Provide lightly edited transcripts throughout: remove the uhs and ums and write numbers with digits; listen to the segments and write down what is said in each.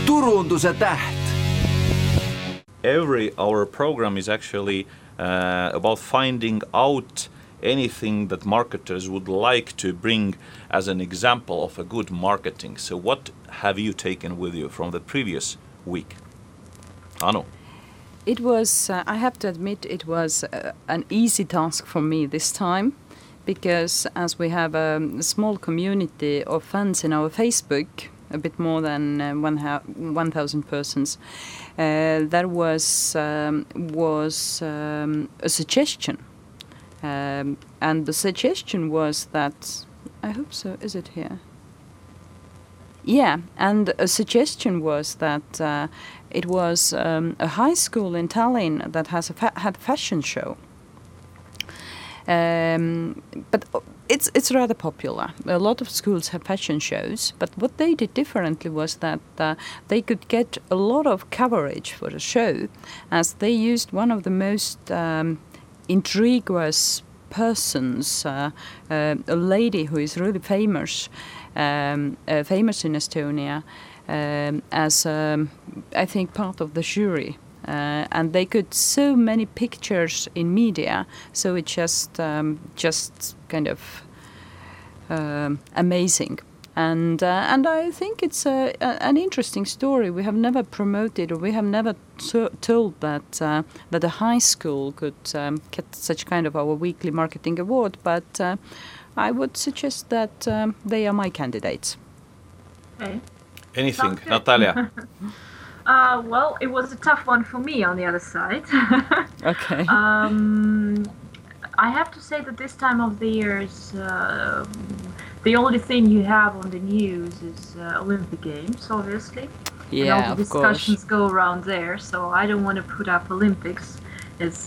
turunduse täht. Our program is actually about finding out anything that marketers would like to bring as an example of a good marketing. So what have you taken with you from the previous week? Anu? It was, I have to admit, it was an easy task for me this time, because as we have a small community of fans in our Facebook, a bit more than 1,000 persons, there was a suggestion. And the suggestion was that, I hope so, is it here? Yeah, and a suggestion was that it was a high school in Tallinn that has had a fashion show. But it's rather popular. A lot of schools have fashion shows, but what they did differently was that they could get a lot of coverage for the show, as they used one of the most intriguous persons, a lady who is really famous in Estonia, as I think part of the jury. And they could so many pictures in media, so it just kind of amazing. And I think it's an interesting story. We have never promoted, or we have never told that a high school could get such kind of our weekly marketing award. But I would suggest that they are my candidates. Okay. Anything, Natalia? Well, it was a tough one for me on the other side. Okay. I have to say that this time of the year is the only thing you have on the news is Olympic Games, obviously. Yeah, and all the discussions go around there, so I don't want to put up Olympics as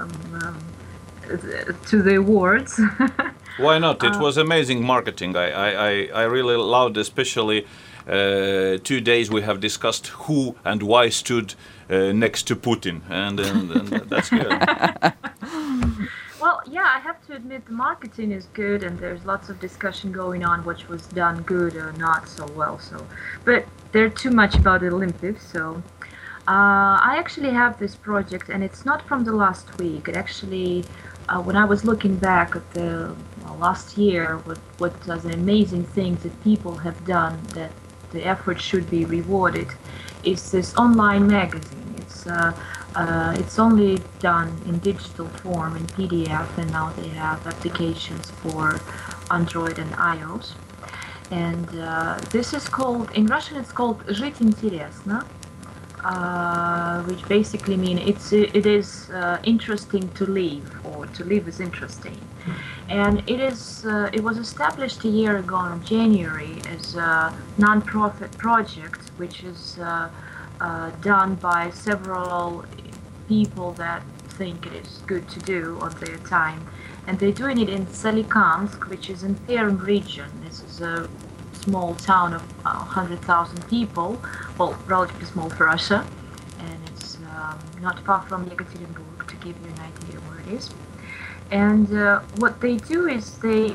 to the awards. Why not? It was amazing marketing. I really loved, especially 2 days we have discussed who and why stood next to Putin, and that's good. Well, yeah, I have to admit the marketing is good, and there's lots of discussion going on which was done good or not so well. So, but there's too much about the Olympics. So, I actually have this project, and it's not from the last week. It actually, when I was looking back at the last year, what are the amazing things that people have done that the effort should be rewarded, is this online magazine. It's only done in digital form, in PDF, and now they have applications for Android and iOS. And this is called, in Russian it's called Жить интересно, which basically means it is interesting to live, or to live is interesting. And it was established a year ago in January as a non-profit project, which is done by several people that think it is good to do on their time. And they're doing it in Solikamsk, which is in Perm region. This is a small town of 100,000 people, well, relatively small for Russia, and it's not far from Yekaterinburg, to give you an idea where it is. And what they do is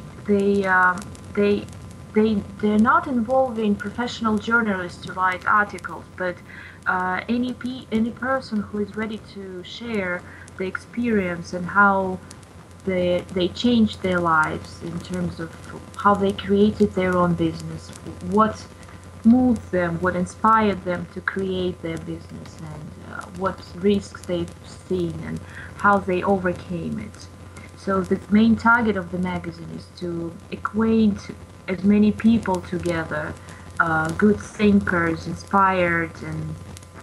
they're not involving professional journalists to write articles, but any person who is ready to share the experience and how they changed their lives in terms of how they created their own business, what moved them, what inspired them to create their business, and what risks they've seen and how they overcame it. So the main target of the magazine is to acquaint as many people together, good thinkers, inspired, and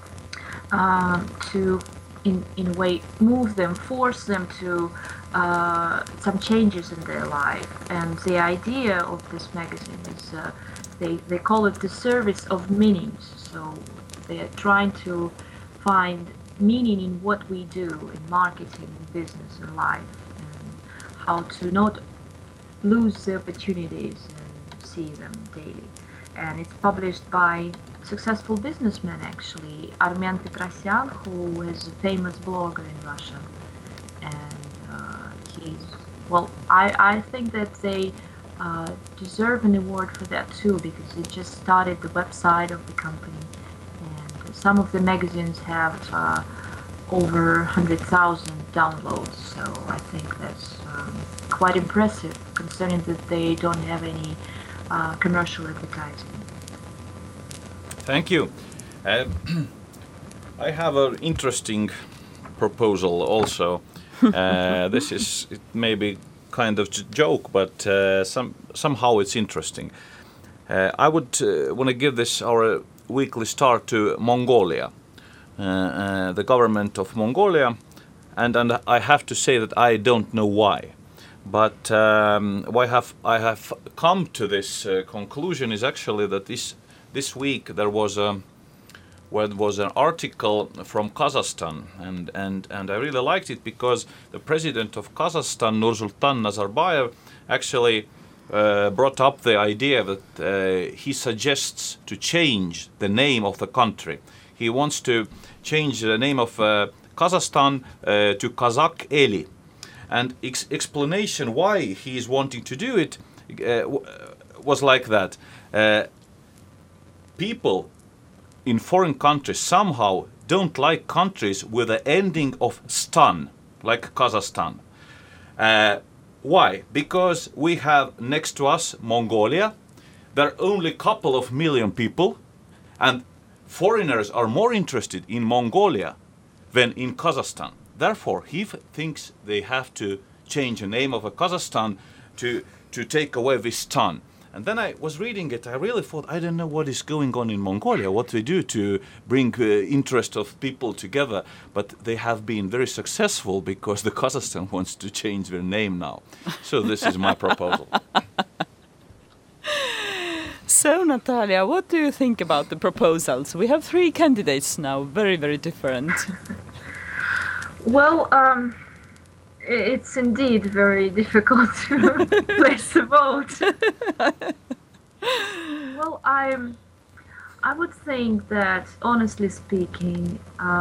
to, in a way, move them, force them to some changes in their life. And the idea of this magazine is, they call it the service of meanings. So they're trying to find meaning in what we do in marketing, in business, and life, and how to not lose the opportunities and see them daily. And it's published by successful businessman, actually, Armen Petrosyan, who is a famous blogger in Russia. And I think that they deserve an award for that too, because they just started the website of the company, some of the magazines have over 100,000 downloads, so I think that's quite impressive, considering that they don't have any commercial advertising. Thank you. I have an interesting proposal also. This is it may be kind of joke, but somehow it's interesting. I would want to give this our weekly start to Mongolia, the government of Mongolia, and I have to say that I don't know why, but why I have come to this conclusion is actually that this week there was an article from Kazakhstan, and I really liked it because the president of Kazakhstan, Nursultan Nazarbayev, actually brought up the idea that he suggests to change the name of the country. He wants to change the name of Kazakhstan to Kazakh Eli. And explanation why he is wanting to do it was like that. People in foreign countries somehow don't like countries with the ending of stan, like Kazakhstan. Why? Because we have next to us Mongolia. There are only a couple of million people, and foreigners are more interested in Mongolia than in Kazakhstan. Therefore, he thinks they have to change the name of a Kazakhstan to take away this stan. And then I was reading it, I really thought, I don't know what is going on in Mongolia, what they do to bring interest of people together. But they have been very successful because the Kazakhstan wants to change their name now. So this is my proposal. So, Natalia, what do you think about the proposals? We have 3 candidates now, very, very different. Well, it's indeed very difficult to place a vote. Well, I would think that, honestly speaking,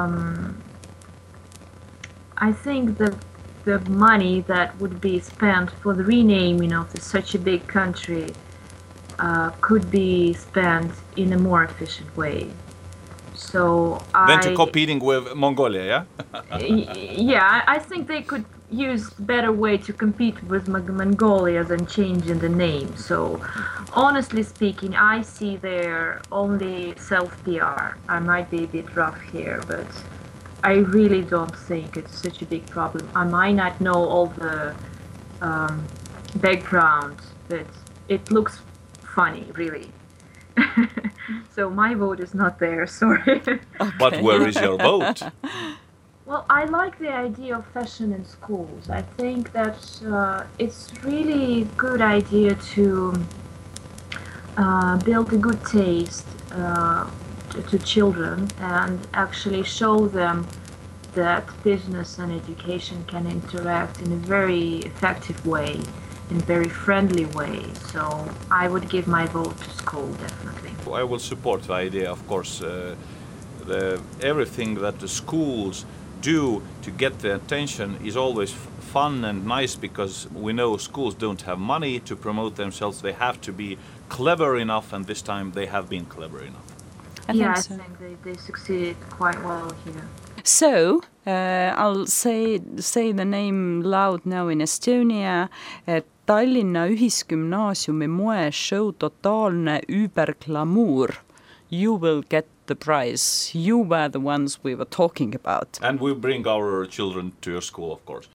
I think that the money that would be spent for the renaming of such a big country could be spent in a more efficient way. So Then to competing with Mongolia, yeah? Yeah, I think they could use better way to compete with Mongolia than changing the name. So, honestly speaking, I see there only self-PR. I might be a bit rough here, but I really don't think it's such a big problem. I might not know all the background, but it looks funny, really. So my vote is not there, sorry. Okay. But where is your vote? Well, I like the idea of fashion in schools. I think that it's really good idea to build a good taste to children and actually show them that business and education can interact in a very effective way, in a very friendly way. So I would give my vote to school, definitely. I will support the idea, of course. Everything that the schools do to get the attention is always fun and nice, because we know schools don't have money to promote themselves. They have to be clever enough, and this time they have been clever enough. I think they succeeded quite well here. So, I'll say the name loud now in Estonia. Tallinna Ühisgümnaasiumi moeshow Totaalne überglamuur. You will get the prize. You were the ones we were talking about. And we bring our children to your school, of course.